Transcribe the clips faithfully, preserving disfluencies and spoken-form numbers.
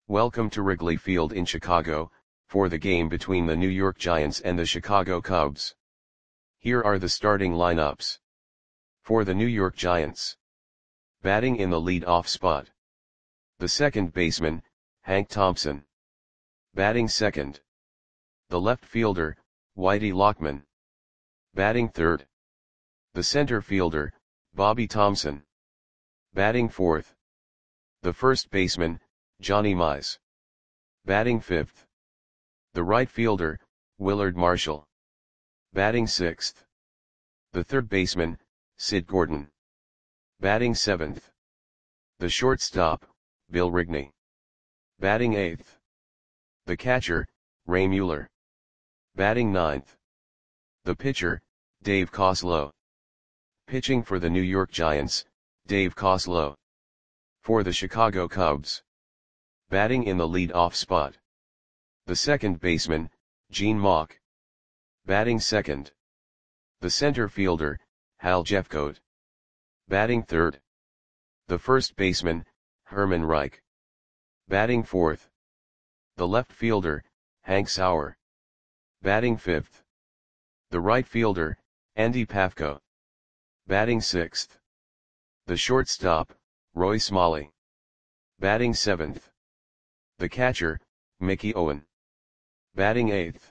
Welcome to Wrigley Field in Chicago, for the game between the New York Giants and the Chicago Cubs. Here are the starting lineups. For the New York Giants. Batting in the lead-off spot. The second baseman, Hank Thompson. Batting second. The left fielder, Whitey Lockman. Batting third. The center fielder, Bobby Thomson. Batting fourth. The first baseman, Johnny Mize. Batting fifth. The right fielder, Willard Marshall. Batting sixth. The third baseman, Sid Gordon. Batting seventh. The shortstop, Bill Rigney. Batting eighth. The catcher, Ray Mueller. Batting ninth. The pitcher, Dave Coslow. Pitching for the New York Giants, Dave Coslow. For the Chicago Cubs. Batting in the lead-off spot. The second baseman, Gene Mauch. Batting second. The center fielder, Hal Jeffcoat. Batting third. The first baseman, Herman Reich. Batting fourth. The left fielder, Hank Sauer. Batting fifth. The right fielder, Andy Pafko. Batting sixth. The shortstop, Roy Smalley. Batting seventh. The catcher, Mickey Owen. Batting eighth.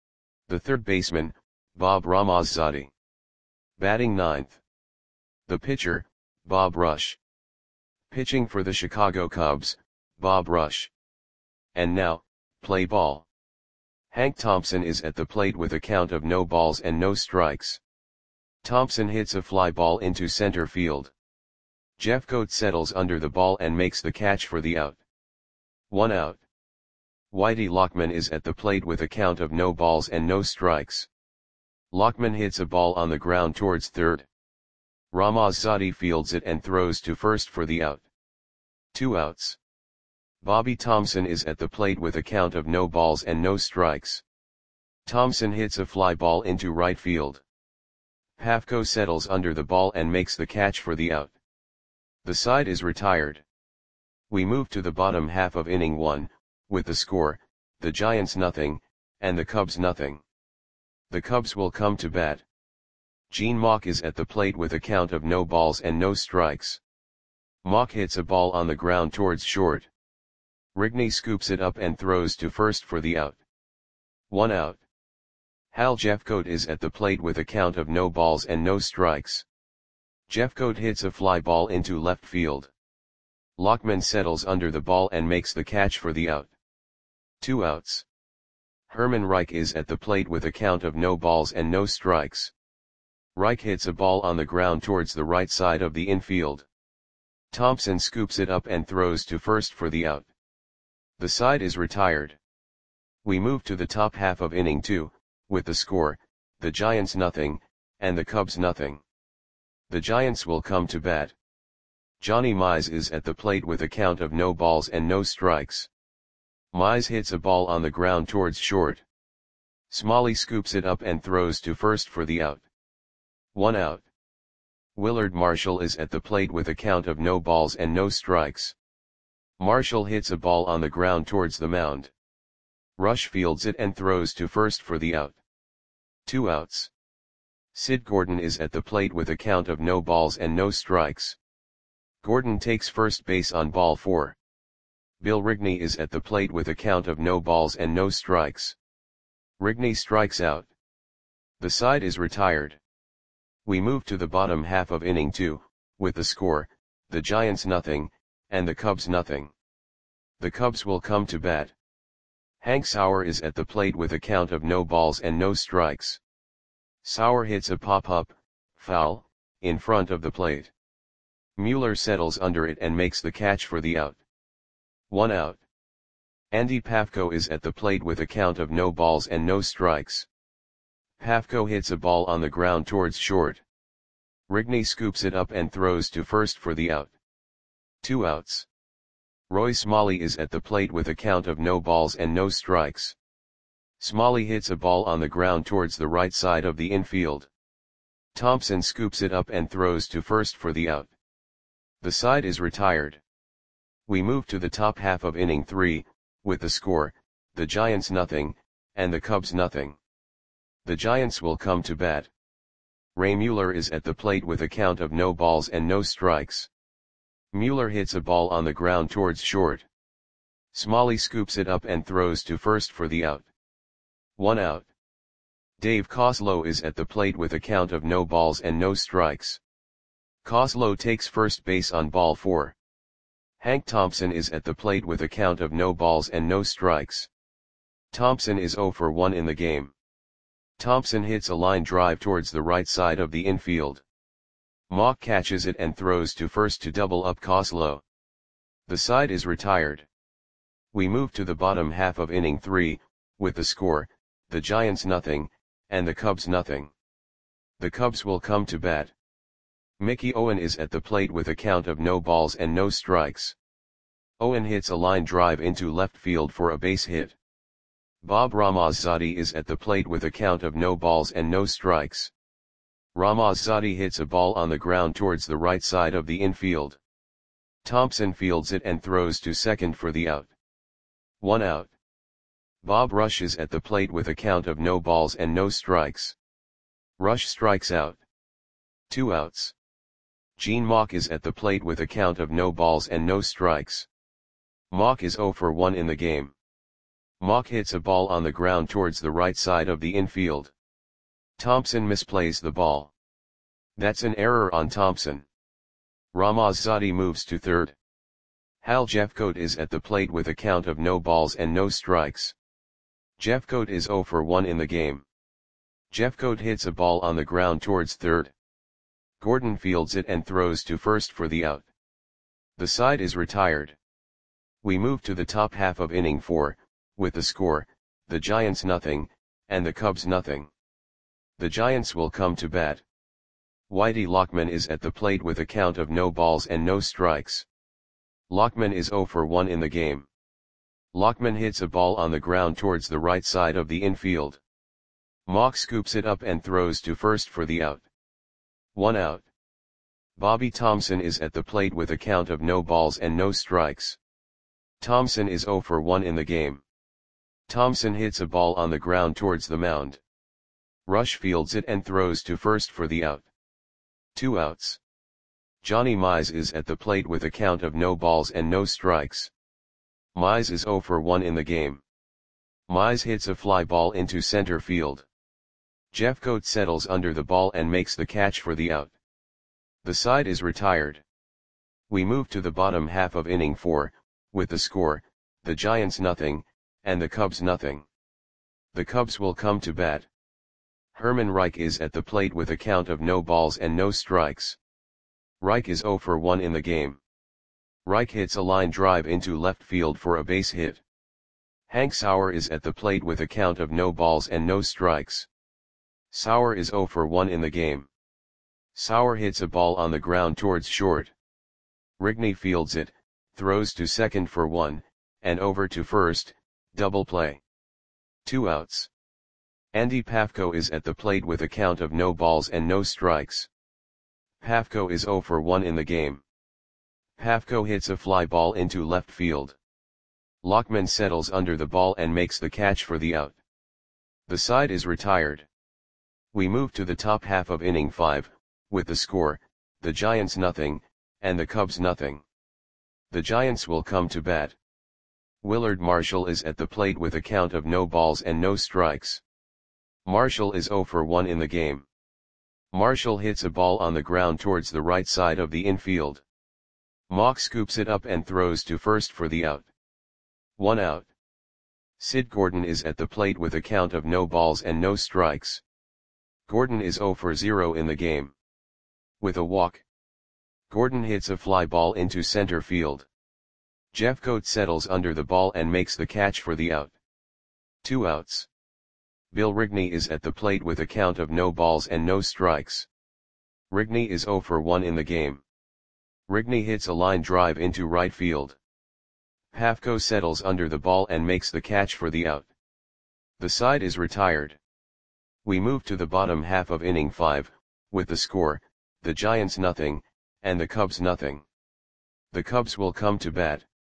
The third baseman, Bob Ramazzotti. Batting ninth. The pitcher, Bob Rush. Pitching for the Chicago Cubs, Bob Rush. And now, play ball. Hank Thompson is at the plate with a count of no balls and no strikes. Thompson hits a fly ball into center field. Jeffcoat settles under the ball and makes the catch for the out. One out. Whitey Lockman is at the plate with a count of no balls and no strikes. Lockman hits a ball on the ground towards third. Ramazzotti fields it and throws to first for the out. Two outs. Bobby Thomson is at the plate with a count of no balls and no strikes. Thomson hits a fly ball into right field. Pafko settles under the ball and makes the catch for the out. The side is retired. We move to the bottom half of inning one, with the score, the Giants nothing, and the Cubs nothing. The Cubs will come to bat. Gene Mauch is at the plate with a count of no balls and no strikes. Mauch hits a ball on the ground towards short. Rigney scoops it up and throws to first for the out. One out. Hal Jeffcoat is at the plate with a count of no balls and no strikes. Jeffcoat hits a fly ball into left field. Lockman settles under the ball and makes the catch for the out. Two outs. Herman Reich is at the plate with a count of no balls and no strikes. Reich hits a ball on the ground towards the right side of the infield. Thompson scoops it up and throws to first for the out. The side is retired. We move to the top half of inning two, with the score, the Giants nothing, and the Cubs nothing. The Giants will come to bat. Johnny Mize is at the plate with a count of no balls and no strikes. Mize hits a ball on the ground towards short. Smalley scoops it up and throws to first for the out. One out. Willard Marshall is at the plate with a count of no balls and no strikes. Marshall hits a ball on the ground towards the mound. Rush fields it and throws to first for the out. Two outs. Sid Gordon is at the plate with a count of no balls and no strikes. Gordon takes first base on ball four. Bill Rigney is at the plate with a count of no balls and no strikes. Rigney strikes out. The side is retired. We move to the bottom half of inning two, with the score, the Giants nothing, and the Cubs nothing. The Cubs will come to bat. Hank Sauer is at the plate with a count of no balls and no strikes. Sauer hits a pop-up, foul, in front of the plate. Mueller settles under it and makes the catch for the out. One out. Andy Pafko is at the plate with a count of no balls and no strikes. Pafko hits a ball on the ground towards short. Rigney scoops it up and throws to first for the out. Two outs. Roy Smalley is at the plate with a count of no balls and no strikes. Smalley hits a ball on the ground towards the right side of the infield. Thompson scoops it up and throws to first for the out. The side is retired. We move to the top half of inning three, with the score, the Giants nothing, and the Cubs nothing. The Giants will come to bat. Ray Mueller is at the plate with a count of no balls and no strikes. Mueller hits a ball on the ground towards short. Smalley scoops it up and throws to first for the out. One out. Dave Coslow is at the plate with a count of no balls and no strikes. Coslow takes first base on ball four. Hank Thompson is at the plate with a count of no balls and no strikes. Thompson is oh for one in the game. Thompson hits a line drive towards the right side of the infield. Mock catches it and throws to first to double up Coslow. The side is retired. We move to the bottom half of inning three, with the score, the Giants nothing, and the Cubs nothing. The Cubs will come to bat. Mickey Owen is at the plate with a count of no balls and no strikes. Owen hits a line drive into left field for a base hit. Bob Ramazzotti is at the plate with a count of no balls and no strikes. Ramazzotti hits a ball on the ground towards the right side of the infield. Thompson fields it and throws to second for the out. One out. Bob Rush is at the plate with a count of no balls and no strikes. Rush strikes out. Two outs. Gene Mauch is at the plate with a count of no balls and no strikes. Mauch is oh for one in the game. Mauch hits a ball on the ground towards the right side of the infield. Thompson misplays the ball. That's an error on Thompson. Ramazzotti moves to third. Hal Jeffcoat is at the plate with a count of no balls and no strikes. Jeffcoat is oh for one in the game. Jeffcoat hits a ball on the ground towards third. Gordon fields it and throws to first for the out. The side is retired. We move to the top half of inning four, with the score, the Giants nothing, and the Cubs nothing. The Giants will come to bat. Whitey Lockman is at the plate with a count of no balls and no strikes. Lockman is oh for one in the game. Lockman hits a ball on the ground towards the right side of the infield. Mauch scoops it up and throws to first for the out. One out. Bobby Thomson is at the plate with a count of no balls and no strikes. Thomson is oh for one in the game. Thomson hits a ball on the ground towards the mound. Rush fields it and throws to first for the out. Two outs. Johnny Mize is at the plate with a count of no balls and no strikes. Mize is oh for one in the game. Mize hits a fly ball into center field. Jeffcoat settles under the ball and makes the catch for the out. The side is retired. We move to the bottom half of inning four, with the score, the Giants nothing, and the Cubs nothing. The Cubs will come to bat. Herman Reich is at the plate with a count of no balls and no strikes. Reich is oh for one in the game. Reich hits a line drive into left field for a base hit. Hank Sauer is at the plate with a count of no balls and no strikes. Sauer is oh for one in the game. Sauer hits a ball on the ground towards short. Rigney fields it, throws to second for one, and over to first, double play. Two outs. Andy Pafko is at the plate with a count of no balls and no strikes. Pafko is oh for one in the game. Pafko hits a fly ball into left field. Lockman settles under the ball and makes the catch for the out. The side is retired. We move to the top half of inning five, with the score, the Giants nothing, and the Cubs nothing. The Giants will come to bat. Willard Marshall is at the plate with a count of no balls and no strikes. Marshall is oh for one in the game. Marshall hits a ball on the ground towards the right side of the infield. Mauch scoops it up and throws to first for the out. One out. Sid Gordon is at the plate with a count of no balls and no strikes. Gordon is oh for zero in the game. With a walk, Gordon hits a fly ball into center field. Jeffcoat settles under the ball and makes the catch for the out. Two outs. Bill Rigney is at the plate with a count of no balls and no strikes. Rigney is oh for one in the game. Rigney hits a line drive into right field. Pafko settles under the ball and makes the catch for the out. The side is retired. We move to the bottom half of inning five, with the score, the Giants nothing, and the Cubs nothing. The Cubs will come to bat.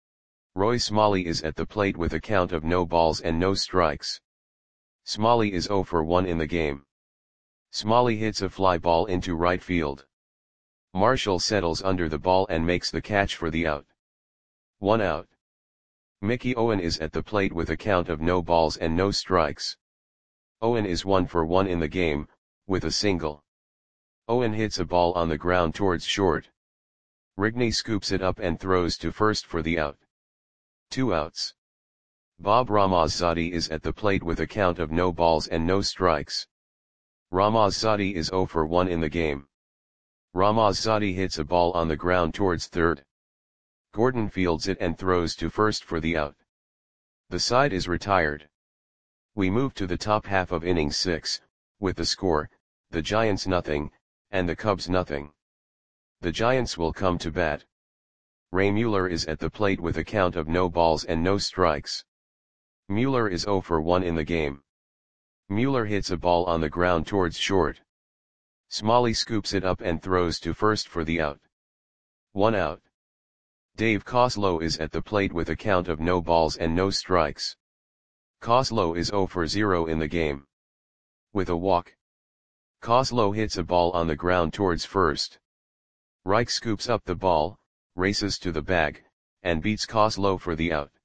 Roy Smalley is at the plate with a count of no balls and no strikes. Smalley is zero for one in the game. Smalley hits a fly ball into right field. Marshall settles under the ball and makes the catch for the out. One out. Mickey Owen is at the plate with a count of no balls and no strikes. Owen is one for one in the game, with a single. Owen hits a ball on the ground towards short. Rigney scoops it up and throws to first for the out. Two outs. Bob Ramazzati is at the plate with a count of no balls and no strikes. Ramazzati is zero for one in the game. Ramazzati hits a ball on the ground towards third. Gordon fields it and throws to first for the out. The side is retired. We move to the top half of inning six, with the score, the Giants nothing, and the Cubs nothing. The Giants will come to bat. Ray Mueller is at the plate with a count of no balls and no strikes. Mueller is zero for one in the game. Mueller hits a ball on the ground towards short. Smalley scoops it up and throws to first for the out. One out. Dave Coslow is at the plate with a count of no balls and no strikes. Coslow is zero for zero in the game. With a walk. Coslow hits a ball on the ground towards first. Reich scoops up the ball, races to the bag, and beats Coslow for the out.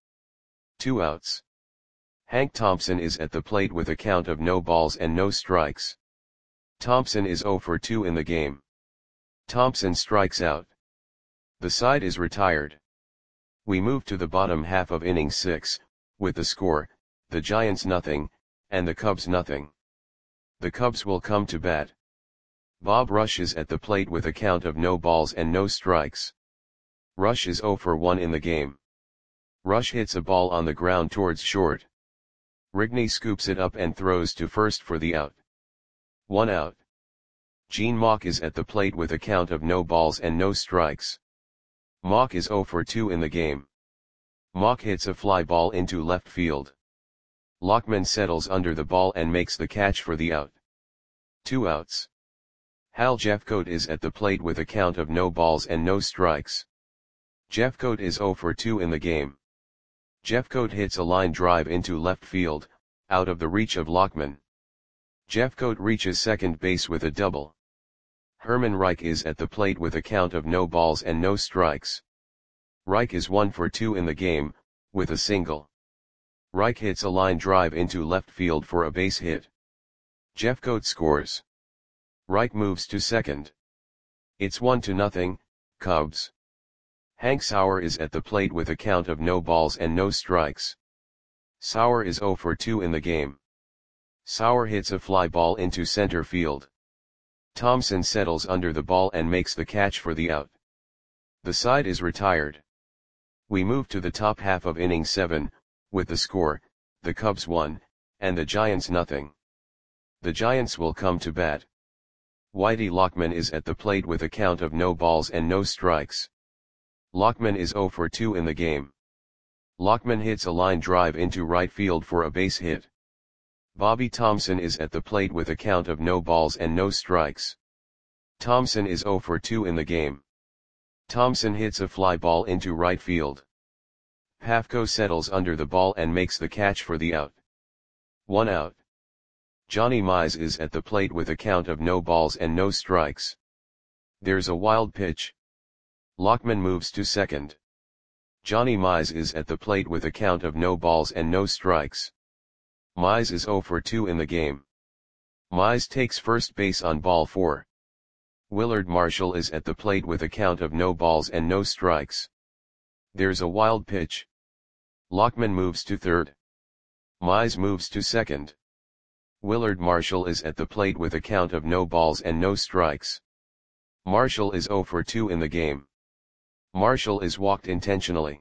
Two outs. Hank Thompson is at the plate with a count of no balls and no strikes. Thompson is zero for two in the game. Thompson strikes out. The side is retired. We move to the bottom half of inning six, with the score, the Giants nothing, and the Cubs nothing. The Cubs will come to bat. Bob Rush is at the plate with a count of no balls and no strikes. Rush is zero for one in the game. Rush hits a ball on the ground towards short. Rigney scoops it up and throws to first for the out. One out. Gene Mauch is at the plate with a count of no balls and no strikes. Mauch is zero for two in the game. Mauch hits a fly ball into left field. Lockman settles under the ball and makes the catch for the out. Two outs. Hal Jeffcoat is at the plate with a count of no balls and no strikes. Jeffcoat is zero for two in the game. Jeffcoat hits a line drive into left field, out of the reach of Lockman. Jeffcoat reaches second base with a double. Herman Reich is at the plate with a count of no balls and no strikes. Reich is one for two in the game, with a single. Reich hits a line drive into left field for a base hit. Jeffcoat scores. Reich moves to second. It's one to nothing, Cubs. Hank Sauer is at the plate with a count of no balls and no strikes. Sauer is zero for two in the game. Sauer hits a fly ball into center field. Thompson settles under the ball and makes the catch for the out. The side is retired. We move to the top half of inning seven, with the score, the Cubs one, and the Giants nothing. The Giants will come to bat. Whitey Lockman is at the plate with a count of no balls and no strikes. Lockman is zero for two in the game. Lockman hits a line drive into right field for a base hit. Bobby Thompson is at the plate with a count of no balls and no strikes. Thompson is zero for two in the game. Thompson hits a fly ball into right field. Pafko settles under the ball and makes the catch for the out. One out. Johnny Mize is at the plate with a count of no balls and no strikes. There's a wild pitch. Lockman moves to second. Johnny Mize is at the plate with a count of no balls and no strikes. Mize is zero for two in the game. Mize takes first base on ball four. Willard Marshall is at the plate with a count of no balls and no strikes. There's a wild pitch. Lockman moves to third. Mize moves to second. Willard Marshall is at the plate with a count of no balls and no strikes. Marshall is zero for two in the game. Marshall is walked intentionally.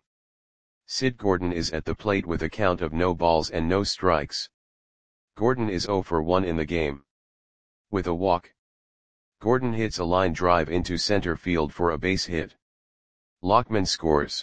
Sid Gordon is at the plate with a count of no balls and no strikes. Gordon is zero for one in the game. With a walk. Gordon hits a line drive into center field for a base hit. Lockman scores.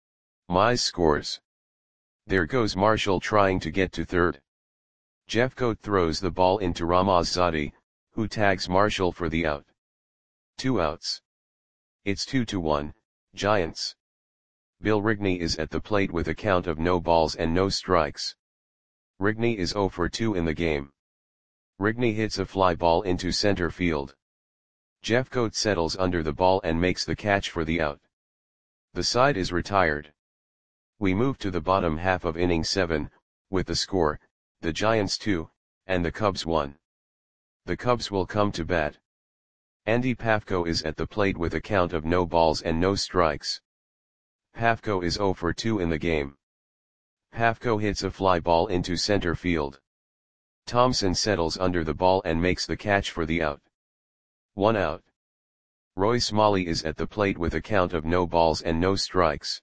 Mize scores. There goes Marshall trying to get to third. Jeffcoat throws the ball into Ramazzati, who tags Marshall for the out. Two outs. It's two to one, Giants. Bill Rigney is at the plate with a count of no balls and no strikes. Rigney is zero for two in the game. Rigney hits a fly ball into center field. Jeffcoat settles under the ball and makes the catch for the out. The side is retired. We move to the bottom half of inning seven, with the score, the Giants two, and the Cubs one. The Cubs will come to bat. Andy Pafko is at the plate with a count of no balls and no strikes. Pafko is zero for two in the game. Pafko hits a fly ball into center field. Thompson settles under the ball and makes the catch for the out. One out. Roy Smalley is at the plate with a count of no balls and no strikes.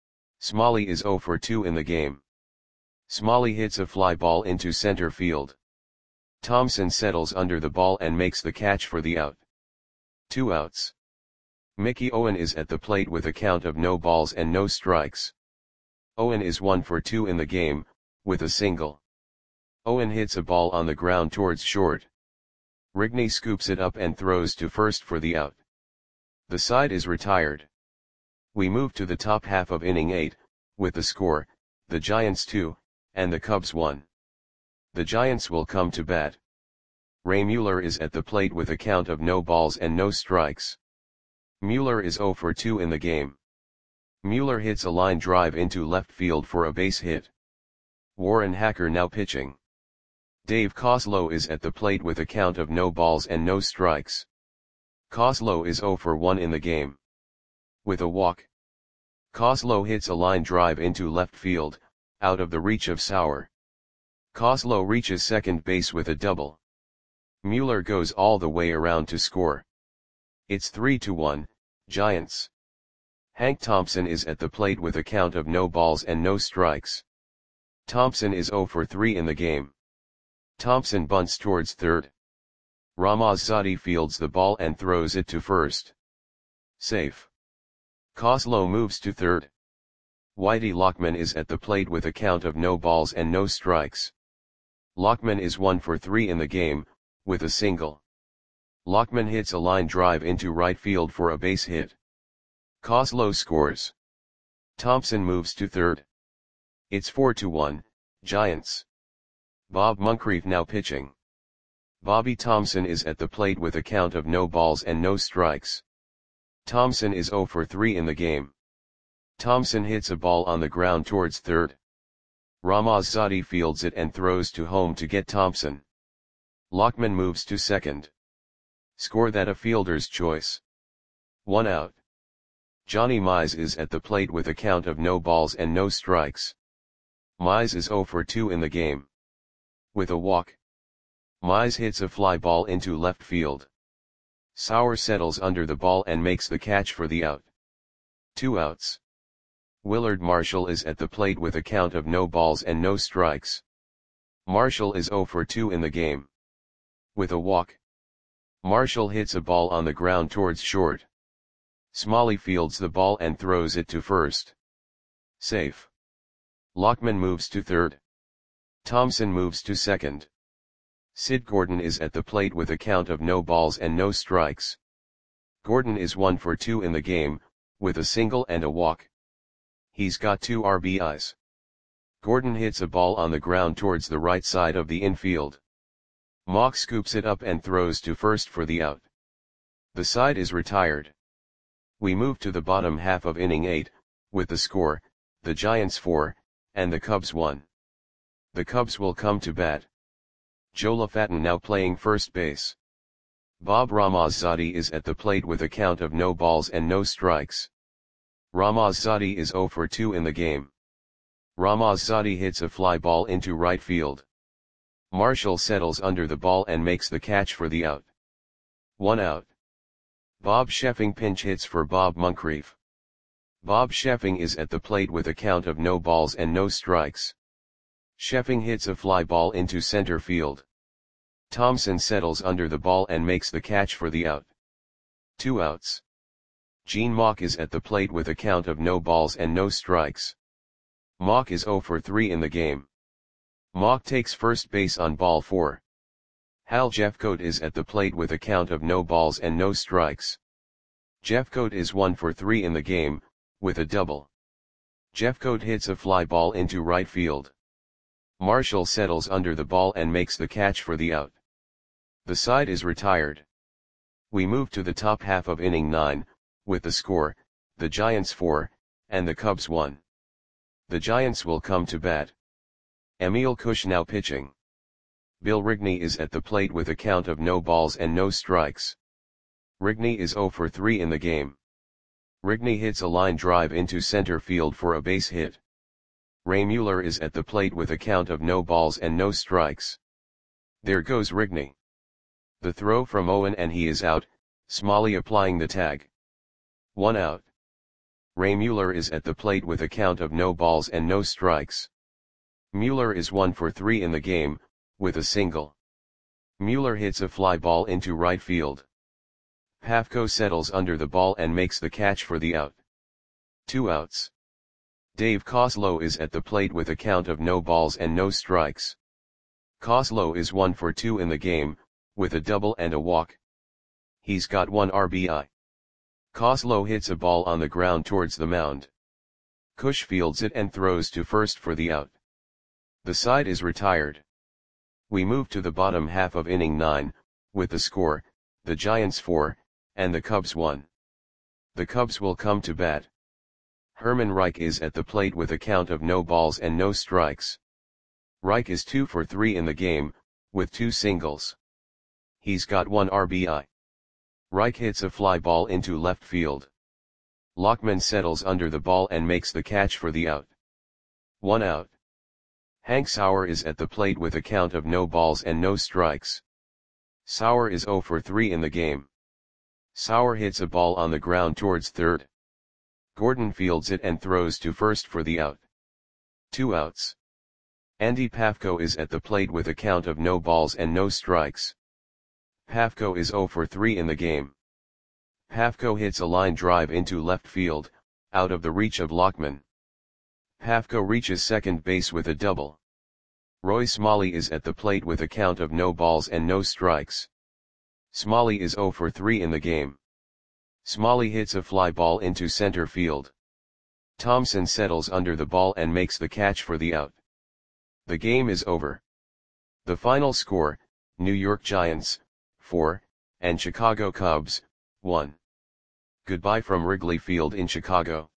Smalley is zero for two in the game. Smalley hits a fly ball into center field. Thompson settles under the ball and makes the catch for the out. Two outs. Mickey Owen is at the plate with a count of no balls and no strikes. Owen is one for two in the game, with a single. Owen hits a ball on the ground towards short. Rigney scoops it up and throws to first for the out. The side is retired. We move to the top half of inning eight, with the score, the Giants two, and the Cubs one. The Giants will come to bat. Ray Mueller is at the plate with a count of no balls and no strikes. Mueller is zero for two in the game. Mueller hits a line drive into left field for a base hit. Warren Hacker now pitching. Dave Koslow is at the plate with a count of no balls and no strikes. Koslow is zero for one in the game. With a walk. Koslow hits a line drive into left field, out of the reach of Sauer. Koslow reaches second base with a double. Mueller goes all the way around to score. It's three to one, Giants. Hank Thompson is at the plate with a count of no balls and no strikes. Thompson is zero for three in the game. Thompson bunts towards third. Ramazzati fields the ball and throws it to first. Safe. Koslow moves to third. Whitey Lockman is at the plate with a count of no balls and no strikes. Lockman is one for three in the game, with a single. Lockman hits a line drive into right field for a base hit. Koslow scores. Thompson moves to third. It's four to one, Giants. Bob Moncrief now pitching. Bobby Thompson is at the plate with a count of no balls and no strikes. Thompson is zero for three in the game. Thompson hits a ball on the ground towards third. Ramazzati fields it and throws to home to get Thompson. Lockman moves to second. Score that a fielder's choice. One out. Johnny Mize is at the plate with a count of no balls and no strikes. Mize is zero for two in the game. With a walk. Mize hits a fly ball into left field. Sauer settles under the ball and makes the catch for the out. Two outs. Willard Marshall is at the plate with a count of no balls and no strikes. Marshall is zero for two in the game. With a walk. Marshall hits a ball on the ground towards short. Smalley fields the ball and throws it to first. Safe. Lockman moves to third. Thompson moves to second. Sid Gordon is at the plate with a count of no balls and no strikes. Gordon is one for two in the game, with a single and a walk. He's got two R B Is. Gordon hits a ball on the ground towards the right side of the infield. Mock scoops it up and throws to first for the out. The side is retired. We move to the bottom half of inning eight, with the score, the Giants four, and the Cubs one. The Cubs will come to bat. Joe LaFatten now playing first base. Bob Ramazzati is at the plate with a count of no balls and no strikes. Ramazzati is zero for two in the game. Ramazzati hits a fly ball into right field. Marshall settles under the ball and makes the catch for the out. One out. Bob Sheffing pinch hits for Bob Moncrief. Bob Sheffing is at the plate with a count of no balls and no strikes. Sheffing hits a fly ball into center field. Thompson settles under the ball and makes the catch for the out. Two outs. Gene Mauch is at the plate with a count of no balls and no strikes. Mauch is zero for three in the game. Mauch takes first base on ball four. Hal Jeffcoat is at the plate with a count of no balls and no strikes. Jeffcoat is one for three in the game, with a double. Jeffcoat hits a fly ball into right field. Marshall settles under the ball and makes the catch for the out. The side is retired. We move to the top half of inning nine, with the score, the Giants four, and the Cubs one. The Giants will come to bat. Emil Cush now pitching. Bill Rigney is at the plate with a count of no balls and no strikes. Rigney is oh for three in the game. Rigney hits a line drive into center field for a base hit. Ray Mueller is at the plate with a count of no balls and no strikes. There goes Rigney. The throw from Owen and he is out, Smalley applying the tag. One out. Ray Mueller is at the plate with a count of no balls and no strikes. Mueller is one for three in the game, with a single. Mueller hits a fly ball into right field. Pafko settles under the ball and makes the catch for the out. Two outs. Dave Koslow is at the plate with a count of no balls and no strikes. Koslow is one for two in the game, with a double and a walk. He's got one R B I. Koslow hits a ball on the ground towards the mound. Cush fields it and throws to first for the out. The side is retired. We move to the bottom half of inning nine, with the score, the Giants four, and the Cubs one. The Cubs will come to bat. Herman Reich is at the plate with a count of no balls and no strikes. Reich is two for three in the game, with two singles. He's got one R B I. Reich hits a fly ball into left field. Lockman settles under the ball and makes the catch for the out. One out. Hank Sauer is at the plate with a count of no balls and no strikes. Sauer is oh for three in the game. Sauer hits a ball on the ground towards third. Gordon fields it and throws to first for the out. Two outs. Andy Pafko is at the plate with a count of no balls and no strikes. Pafko is oh for three in the game. Pafko hits a line drive into left field, out of the reach of Lockman. Pafko reaches second base with a double. Roy Smalley is at the plate with a count of no balls and no strikes. Smalley is oh for three in the game. Smalley hits a fly ball into center field. Thompson settles under the ball and makes the catch for the out. The game is over. The final score, New York Giants, four, and Chicago Cubs, one. Goodbye from Wrigley Field in Chicago.